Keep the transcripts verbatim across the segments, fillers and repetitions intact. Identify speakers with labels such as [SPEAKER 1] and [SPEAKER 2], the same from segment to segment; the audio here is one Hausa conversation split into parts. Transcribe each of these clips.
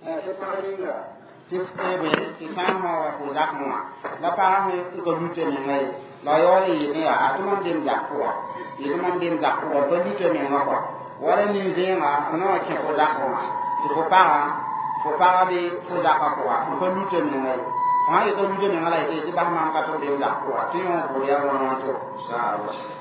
[SPEAKER 1] te paringa ti ebe ti sama wa ko zakma la pa he ko lute ne ngai la yo yi ne a to man dem zakwa yi man dem zakwa ba lute ne ngako wala ni de ma no ke ko zakwa ti ko pa ko pa be ko zakwa ko lute ne ngai ha yi ko lute ne ngai ti ba ma ka to dem zakwa ti yo ko ya no to sa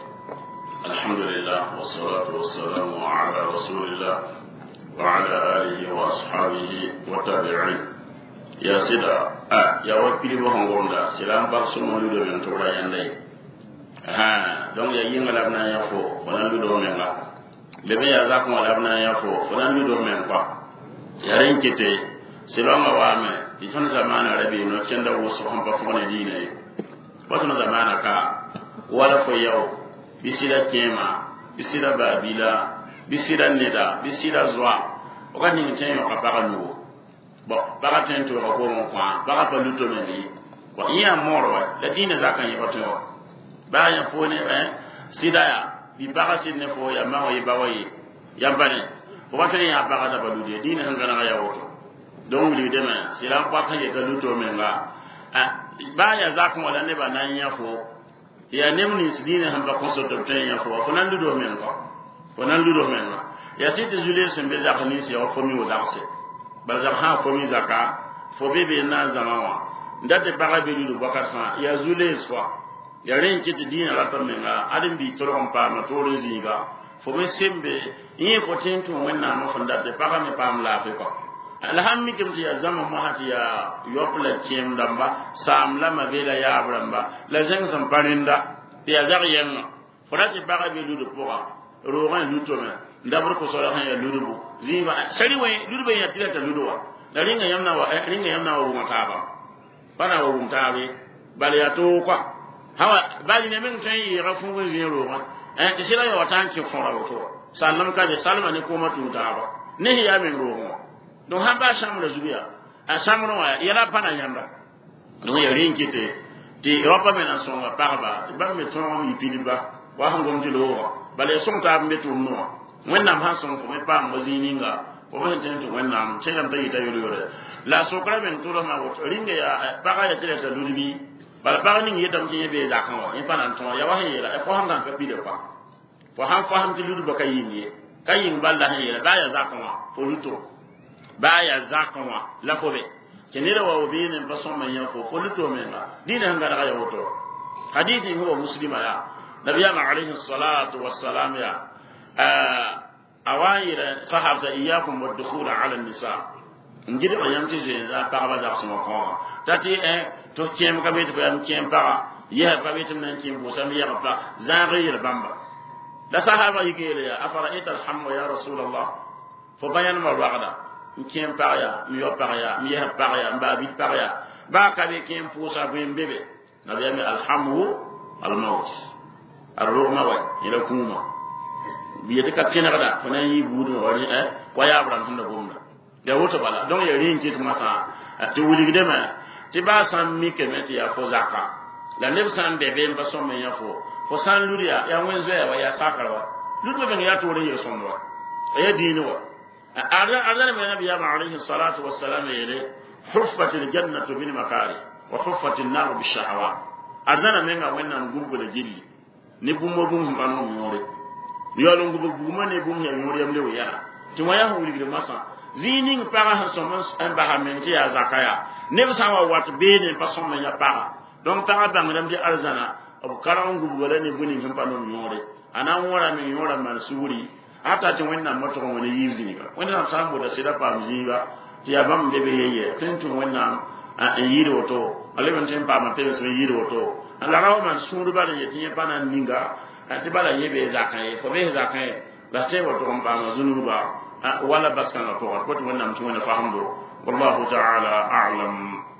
[SPEAKER 2] الحمد لله والصلاة والسلام على رسول الله وعلى آله وأصحابه وتابعين يا سيدا آه يا وكيل بهم وندا سلام بارسون ولدو من تورا يندي ها دون يا يين لابنا يفو فلان لدو من لا لبي يا زاكم لابنا يفو فلان لدو من قا يارين كتي سلام وامه يتون زمان عربي نو كندا وسوهم بفون ديني وتون زمان كا ولا فيو bisira kema bisira babila bisira neda bisira zwa okani nchen yo kapaka nuwo bo baka tento ko ko mo kwa baka paluto meni wa iya moro la dina zakan yi wato ba ya fone eh sidaya bi baka sidne fo ya mawo yi bawayi ya bane ko wato ya baka da balude dina hangana ya wato don wuli de ma sila kwa kan ye kaluto menga ah ba ya zakan wala ne ba nan ya fo ya nemni sidina hamba konso to tenya fo ko nan dudo men ko ko nan dudo men ya site jule sembe za khanisi ya fo mi wazarse bazar ha fo mi zaka fo bebe na zamawa ndate baga be dudo bakata ya jule swa ya ren kiti dina la tamenga adin bi toron pa ma toro ziga fo me sembe yi fo tentu wenna mo fo ndate baga me pam la fe ko alhammi kimti ya zama mahati ya yopla kiem damba sam la mabela ya bramba la jeng sam parinda ya zariyen forati baga be ludu poa rogan lutome ndabur ko sora han ya ludu bu ziba sari we ludu be ya tilata ludu wa la ringa yamna wa ringa yamna wa mutaba bana wa mutabe bal ya to kwa hawa bali ne men tan yi rafu go zero wa eh isira yo tanki fora to sallam ka de salma ne ko matu daba ne ya men roho don hamba shamra zubiya a shamra wa yala pana yamba don ya rinkite ti ropa mena songa parba ba me ton mi piliba wa hangom dilo bale son ta me to no wennam ha son ko me pa mozininga ko me ten to wennam cengam tayi tayi yore la sokra ben to ma wo ringe ya pa ya tele ta dubi bala pa ni yedam ci be zakan wa en pana ton ya wa hira e ko hangam ka pide kwa ko han fa ham ti ludu ba kayini kayin balla hira ba ya zakan wa fo luto baya zakanwa lafobe kenira wa obine bason man yafo folito menga dina ngara ya woto hadithi huwa muslima ya nabiyana alayhi salatu wassalam ya awaira sahabza iyakum wadkhul ala an-nisa ngide ba yamti je za pa ba za so ko tati e to kiem ka bet fa kiem pa ya pa bet nan kiem bo sam ya pa za ghayr bamba da sahaba yigele ya afara ita alhamu ya rasulullah fo bayan ma waqada kiem paria mi yo paria mi ya paria ba bi paria ba ka be kiem pusa be mbebe na be mi alhamu almaut arruma wa ila kuma bi de ka kina kada fana yi budu wani eh wa ya abran hunda bomna ya woto bala don ya rin kit masa ti wuli gide ma ti ba san mi ke meti ya fo zaka la ne san be be ba so men ya fo fo san luria ya wenzo ya wa ya sakarwa ludo be ya to re yo sonwa ya dini wa أردنا من النبي عليه الصلاة والسلام إليه حفت الجنة بالمكاره وحفت النار بالشهوات أردنا من أولنا نقوم بالجلي نبوم بوم بانو موري يالون نقوم بوم نبوم يموري يملو يا تمايا هو اللي مسا زينين بارا سومس أن بارا منتي أزكايا نفسه هو وات بين بسوم من يبارا دون بارا بانغرام دي أردنا أبو كارون نقوم ولا نبوني هم بانو موري أنا مورا من يورا مرسوري ata tin wannan mato wani yizi ga wannan samu da sida pa mziga ti abam de be yeye tintu wannan a yiro to aleban tin pa ma pele so yiro to ala rawo man suru bala ye tin pa nan ninga ati bala ye be zakai fo be zakai la te wato on pa ma zunu ba wala baskan to ko wannan tin wannan fahamdo wallahu ta'ala a'lam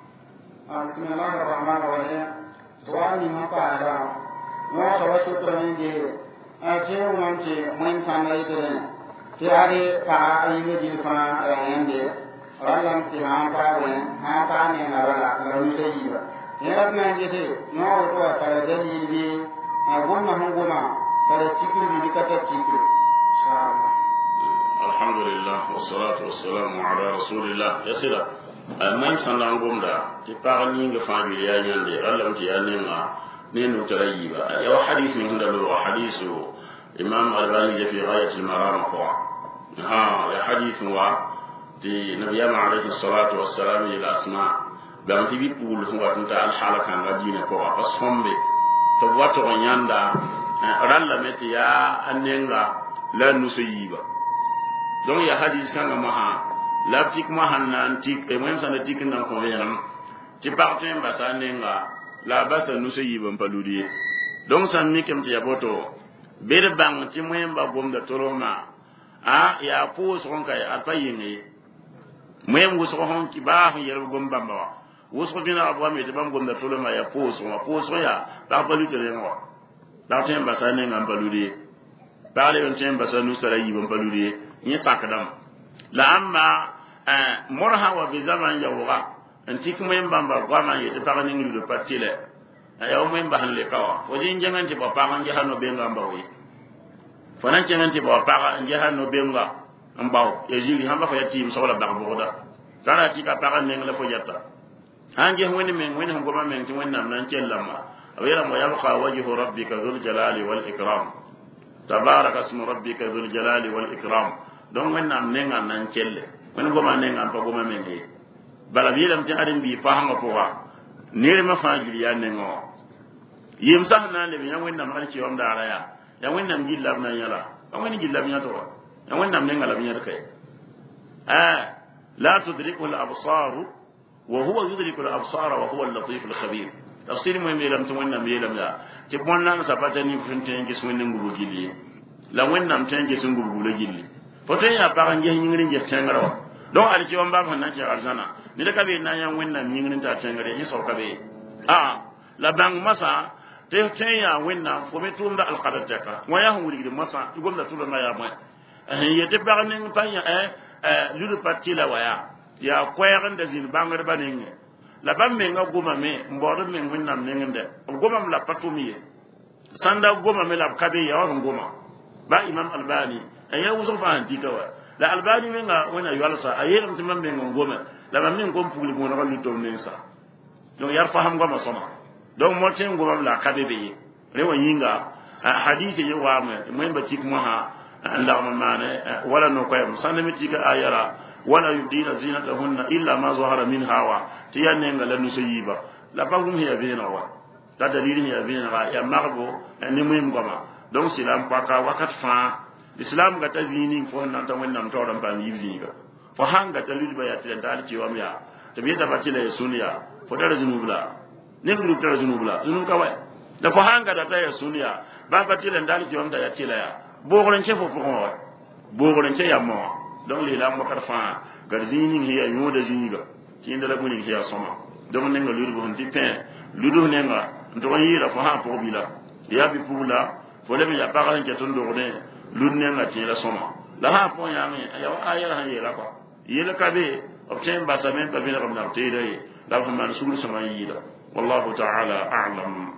[SPEAKER 1] bismillahir rahmanir rahim suwani ma pa da no so wasu to ne ati umanti mun sanai tene ti ari ka ayi di fa ayende ralam ti ha pa wen ha pa ne na rala la mu se yiba ne rab na je se no to ta da ni di goma hangoma ta cikiri di kata cikiri inshallah
[SPEAKER 2] alhamdulillah wassalatu wassalamu ala rasulillah yasira man sandan gomda ti par ni nga fa bi ya nyande Allah ti ya nema ne no tarayiba ya hadith min hunda lo hadithu imam albani fi ghayat al maram ko ha ya hadith wa di nabiyama alayhi salatu wassalam ila asma bam ti bi pul huwa tunta al halaka ngadina ko asombe to wato nyanda ralla meti ya anenga la nusayiba donc ya hadith kan maha la tik mahanna antik e même ça ne tik nan ko yam ti partin basanenga la basa nusayiba mpaludie donc ça mi kem ti yaboto bere bang ti mwemba gomda toroma a ya pos ronka ya payini mwem wuso hon ki ba yel gomba ba wuso bina abwa mi te bam gomda toroma ya pos ma pos ya ba palute le mo da tem basanenga mpaludie parle on tem basanu sarayiba mpaludie ni sakadam la amma morha wa bi zaman yawga anti kuma mbamba kwa ma yete parani ngi do patile ayaw men bahan le kawa o jin jangan ti papa kan jahano benga mbawi fanan jangan ti papa jahano benga mbaw e jili hamba fa yatim sawla bakboda kana ti ka paran ngi la fo yatta anje woni men woni ko ma men ti woni nam nan cellama awira mo yabqa wajhu rabbika dhul jalali wal ikram tabarak asmu rabbika dhul jalali wal ikram don wonna nenga nan celle woni goma nenga pa goma mengi bala bilam ti arin bi fahama ko wa nere ma fajiri ya nengo yim sahna le bi wonna ma ci wam dara ya ya wonna gilla na yala wonni gilla mi to ya wonna nenga la bi kai ah la tudriku al absar wa huwa yudriku al absar wa huwa al latif al khabir tafsir mo mi lam to wonna mi lam la ti bonna sabata ni funte ngi sunne nguru gilli la wonna tenge sunguru le gilli foten ya pa ngi ngiri ngi tengaro don ali ci wamba ko nan ci arzana ni da kabe nan yan wenna ngiri ta tengare ni so kabe ah la bang masa te te ya wenna fo me tumda al qadar taka wa ya hu ligi masa igom da tulo na ya ma eh yete pa ni pa ya eh lulu patila wa ya ya kweran da zin bangar banin la bam me nga goma me mboro me wenna ngende goma la patumiye sanda goma me la kabe ya wa goma ba imam albani aya wuso fa antikawa la albani menga wona yalsa ayel mtimam be ngoma la ba min kom pugli mo no lito nensa donc yar faham goma soma donc mo ten goma la kadebe rewa yinga hadithi yi wa me mo ba tik mo ha anda ma mane wala no koyam sanami tika ayara wala yudina zinatahunna illa ma zahara minha wa tiyanenga la nusayiba la bagum hiya bina wa ta dalili hiya bina ya marbo ni mo goma donc silam paka wakat fa islam ga tazini fo nan ta wannan tawran ban yibzi ga fo hanga ta lulba ya tilan dal ci wam ya to bi da batila ya sunya fo dara zunubla ne ndu dara zunubla zunub ka wai da fo hanga da ta ya sunya ba batila dal ci wam da ya tila ya bo goren ce fo fo ko wa bo goren ce ya mo donc li lam bakar fa garzini hiya yoda ziniga ci ndala guni hiya soma donc ne nga lulbu hon tipin ludu ne nga ndo yira fo ha po bila ya bi pula fo le ya paran ke ton do ne lunne ngati la soma la ha po ya mi ya ayara ha yela ko yela kabe obtain basamen pa bina ramna tire la fa man sul sama yila wallahu ta'ala a'lam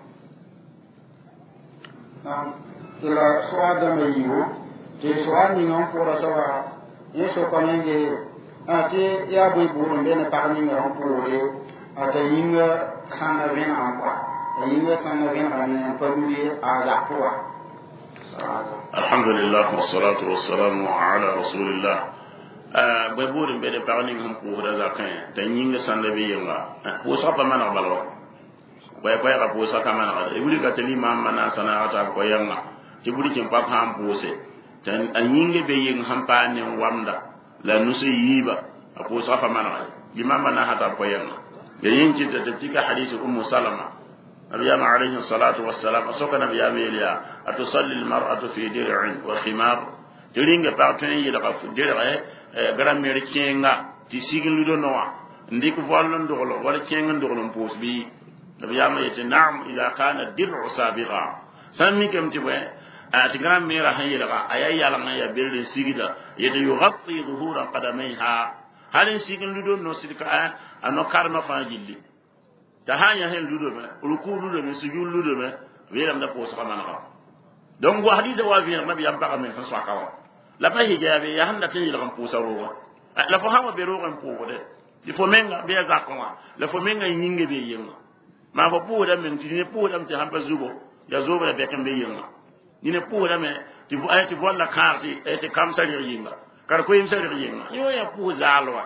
[SPEAKER 1] nam ila swada mayu te swani non pora sawa yeso kanenge ate ya bu buru ndene parni ngam pore ate yinga kana bena ampa yinga kana bena ampa pamuri ala poa
[SPEAKER 2] الحمد لله والصلاة والسلام على رسول الله بيبور بيد بارني هم كورا زكاين تنينغ ساندبي ينغا وصفا ما نقبلوا باي باي ka posa kama na ibuli kateli mamma na sana ata ko yanga tibuli kin papa ham pose tan anyinge be yin hampa ne wamda la nusu yiba a posa fa mana bi mamma na hata ko yanga yayin ci da tika hadisi ummu salama نبينا عليه الصلاة والسلام أسوك نبي أميليا أتصلي المرأة في درع وخمار تلينغ بارتين يلقى درع غرام ميركينغا تسيغن لدو نوا نديك فوالن دغلو ولا كينغن دغلو مبوس بي نبي أميليا نعم إذا كان الدرع سابقا سمي كم تبوي أتغرام ميرا هيلقى أيا يالغا يبيل سيغدا يغطي ظهور قدميها هل سيغن لدو نوسيكا أنو كارما فاجيلي tahanya hen ludo me ruku ludo me sujud ludo me wiram da posa kamana ka donc wa hadith wa fi nabi am baka men fa sakawa la pa hijabe ya handa tin yilgan pusa rowa la fo hawa be rogan po de di fo menga be za ko la fo menga yinge be yenga ma fo po da men tin po da mti hamba zugo ya zo ba be kan be yenga ni ne po da me ti vo ay ti vo la karti e ti kam sari yinga kar ko yim sari yinga yo ya po zalwa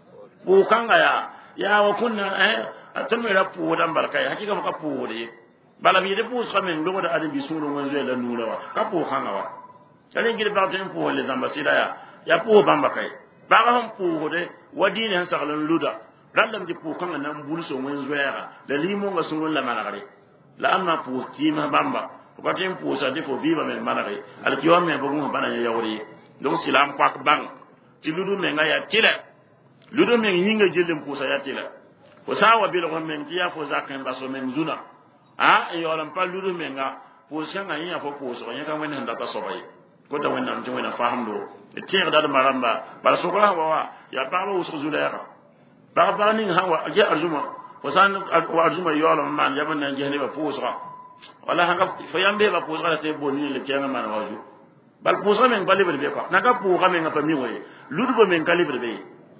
[SPEAKER 2] po kanga ya ya wa kunna eh atami ra po da barka ya hakika ka po de bala bi de po so men do da adi bi sulu mo zela nura wa ka po kanga wa kale ngir ba tan po les ambassadeurs ya ya po bamba kai ba ga hon po de wadini han sagalan luda randam di po kanga nan bulso mo zoera da limo nga sungun la managare la amma po kima bamba ko tan po sa de fo viva men managare al kiwa men bo mo bana ya yawri donc silam kwak bang ti ludu men nga ya tile ludu men yinga jellem po sa ya tile ko sawa bi lo men ti ya fo zakan baso men zuna ah e yolam pa ludu men nga po sa nga yin ya fo po so nya kan wen handa ta so bay ko da wen nam ti wen faham do e tire da maramba bala so ko wa ya pa lo so zulera ba ba ning hawa ya arjuma ko san wa arjuma yolam man yaban nan jehne ba po so wala hanga fo yambe ba po so la te bonni le kenga man waju bal po so men balibre be ko naga po ga men ga mi woy ludu bo men kalibre be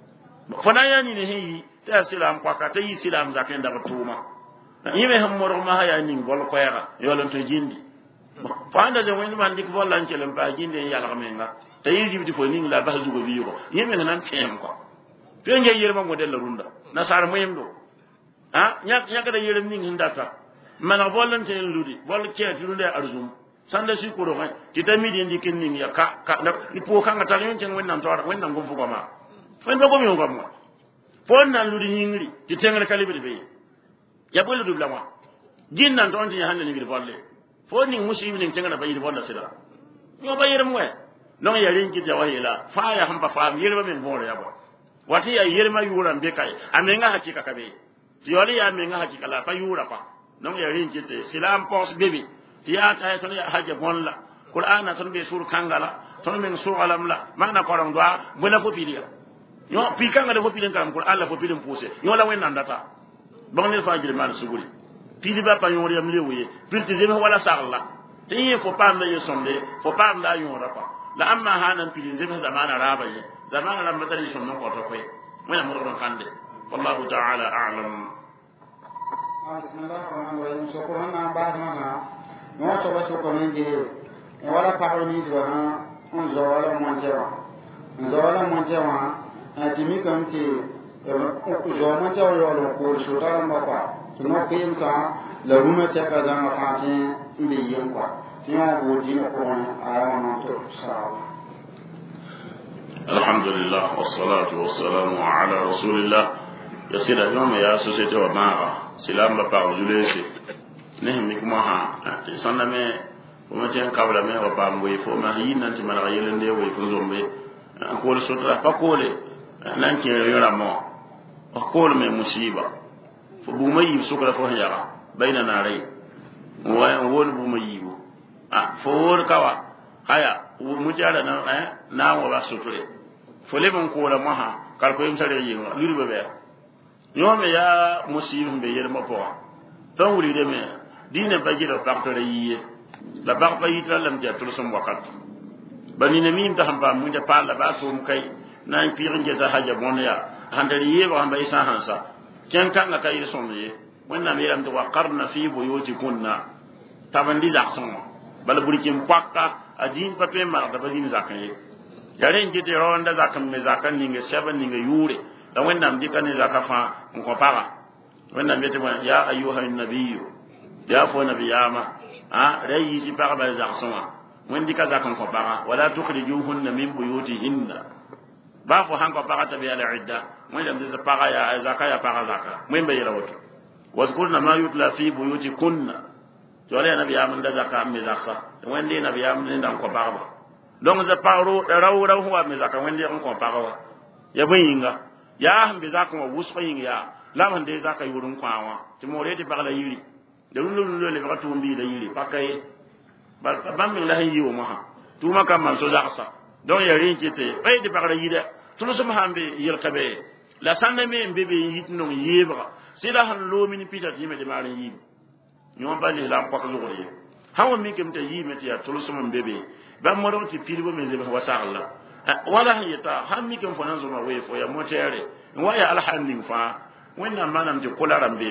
[SPEAKER 2] fo na yani ne hi ta silam kwa ka ta yi silam zaken da tuma yime ham moro ma haya ning gol ko yara yolon to jindi fo anda je woni man dik vollan celem ba jinde yalla menga ta yi jibti fo ning la ba zugo bi ko yime nan tem ko to nge yerma model la runda nasar moyem do ha nyak nyak da yerem ning hindata man vollan celem ludi vol ke tunde arzum sanda si ko ro ti tamidi ndikin ning ya ka ka ni po kanga ta yon ceng wonnam to wara wonnam gum fu ko ma fo ndo ko mi ngam mo fo nan ludi nyingri ti tengal kalibre be ya bolu dubla ma jinnan to onti hande ni gir volle fo ni musimi ni tengal bayir volla sira yo bayir mo e non ya rinki da wayela fa ya hamba fa yirba men vore ya ba wati ya yirma yura mbe kai amenga hakika kabe ti yoli ya amenga hakika la fa yura pa non ya rinki te silam pos bebi ti ya ta to ya haje bonla qur'ana ton be sur kangala ton men sur alam la mana ko ron doa bona fo pilia yo pi kanga de fo pilin kam qur'an la fo pilin pousse yo la wen nandata bon ne fa jiri man suguri pili ba pa yori am lewuye pilti zeme wala sarla ti fo pa na yo sonde fo pa na yo rapa la amma hanan pili zeme zamana rabaye zamana lam matali son non ko to koy wala mo ron kande wallahu ta'ala a'lam
[SPEAKER 1] bismillahir rahmanir rahim shukran na ba na no so ba so ko ngi wala pa ni do ha on zo wala mo jewa zo wala mo jewa atimi kan ti zo mo jewa yo lo ko so ta ma kwa no kim sa la ruma te ka da ma fa ti mbi yin kwa ti ya bo di ko a no to sa
[SPEAKER 2] alhamdulillah wassalatu wassalamu ala rasulillah yasira yom ya société wa mara silam ba pa julese ne mi kuma ha sanna me o ma ten kabla me wa ba mboy fo ma yin nan ti mara yelende way fo zombe ko le sotra pa ko le nan ki yora mo ko le me musiba fo bu ma yi sukra fo yara bayna na ray wa won bu ma yi ah fo wor kawa haya mu jara na eh na wa ba sutre fo le bon ko la ma ha kal ko yim sare yi lulu be be nyome ya musiba be yelma po don wuri de me dine bagira partore yi la barba yitra lam ja tul som wakat bani ne mim ta hamba mun ja pala ba so mu kai nan pirin je za haja bonya handari ye ba hamba isa hansa ken kan ka kai so me wannan me ram to waqarna fi buyutikunna tabandi za so bala burikin kwakka adin pape ma da bazin zakan ye yare ngi te ronda zakan me zakan ninge seven ninge yure da wannan dikane zakafa ko para wannan bete ya ayyuhan nabiyyu ya fo nabiyama ah rayi ci para ba zaksoma wendi ka zakan ko para wala tukhrijuhunna min buyutihinna ba fo hanko para tabi ala idda mo dem de para ya zakaya para zaka mo mbe yira woto wazkurna ma yutla fi buyutikunna to ala nabiyama da zakka mi zaksa wendi nabiyama ndan ko para ba donc za paro raw raw wa mi zakka wendi ko para ya bayinga ya hambe zakka wa wusqin ya lam hande zakka yurun kwawa ti mo reti bagala yiri de lu lu le ba tumbi da yiri pakay ba bam min la yiwo ma ha tuma kam man so zaksa don ya rin kite bay di bagala yida tulu sama hambe yel kabe la sanne me mbebe yitno yebra sida han lo min pita ti me de mari yi ñom bali la ko ko zuri hawa mi kem ta yi meti ya tulu sum bebe ba mo do ti pilbo me zebe wasa Allah wala yata ha mi kem fona zuma we fo ya motere wa ya alhamdin fa wenna manam ti kula rambe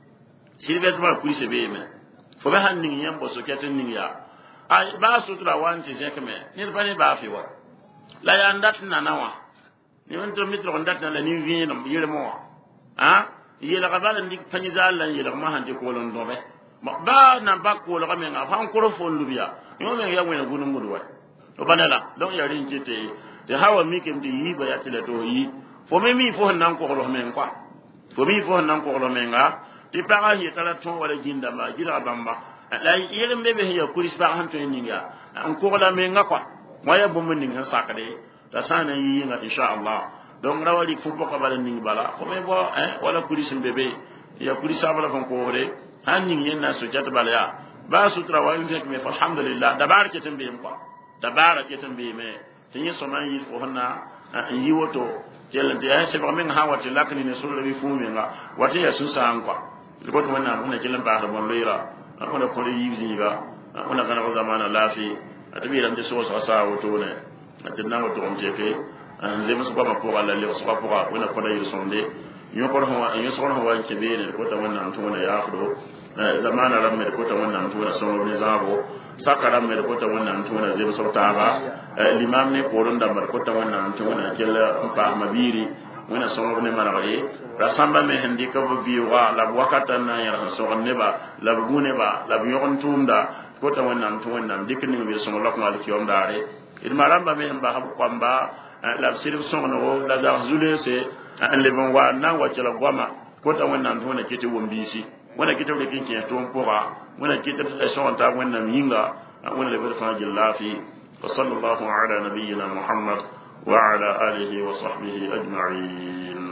[SPEAKER 2] silbet ma ku se be me fo ba hannin yam bo so ketin nin ya ay ba su tura wanti jekme ni ba ni ba fi wa la ya ndat na nawa ni won to mitro ndat na la ni vi no yele mo ha yele ka bala ndik fanyi zal la yele ma hande ko lon do be ba na ba ko la men ga fan ko fo lubiya yo men ya wena gunu mudu wa to banala don ya rin jete de hawa mi kem de yi ba ya tele to yi fo me mi fo nan ko lo men kwa fo mi fo nan ko lo men ga ti para hi tala ton wala jinda ma jira bamba la yele mbebe hiya kuris ba han to ninga an ko la men ga kwa waya bo mun ninga sakade ta sana yi nga insha Allah donc rawali fu boko bala ningi bala ko me bo eh wala kuris mbebe ya kuris abala kon ko re han ningi na so jata bala ya ba sutra wa inje me alhamdulillah dabar ke tambe ko dabar ke tambe me tinyi so man yi ko hana yi woto jelle de ay se ba men ha wati lakni ne so lebi fu me nga wati ya susa an kwa ko to wannan mun jelle ba har bon leira ko da ko yi zinga ona kana ko zamana lafi atabi ran de so so sa woto ne atinna woto on teke an zema so ba ko ala le so ba ko ona ko da yi sonde yo ko ho yo so ho wa ke be ne ko ta wannan to ne ya khdo zamana ram me ko ta wannan to na so ne zabo sakaram me ko ta wannan to na zema so ta ba limam ne ko ron da mar ko ta wannan to na kella pa mabiri wona so ne manare rasamba me hendi ka bo biwa la wakata na ya so ne ba la gune ba la biyon tunda ko ta wannan to wannan dikni be so lokko al kiyom dare il maramba me ba habu kwamba la sirif so no la za zule se an le bon wa na wa cela goma ko ta wannan to na kiti wombisi wona kiti le kin ke to mpora wona kiti e so ta wannan yinga wona le be fa jillafi wa sallallahu ala nabiyyina muhammad wa ala alihi wa sahbihi ajma'in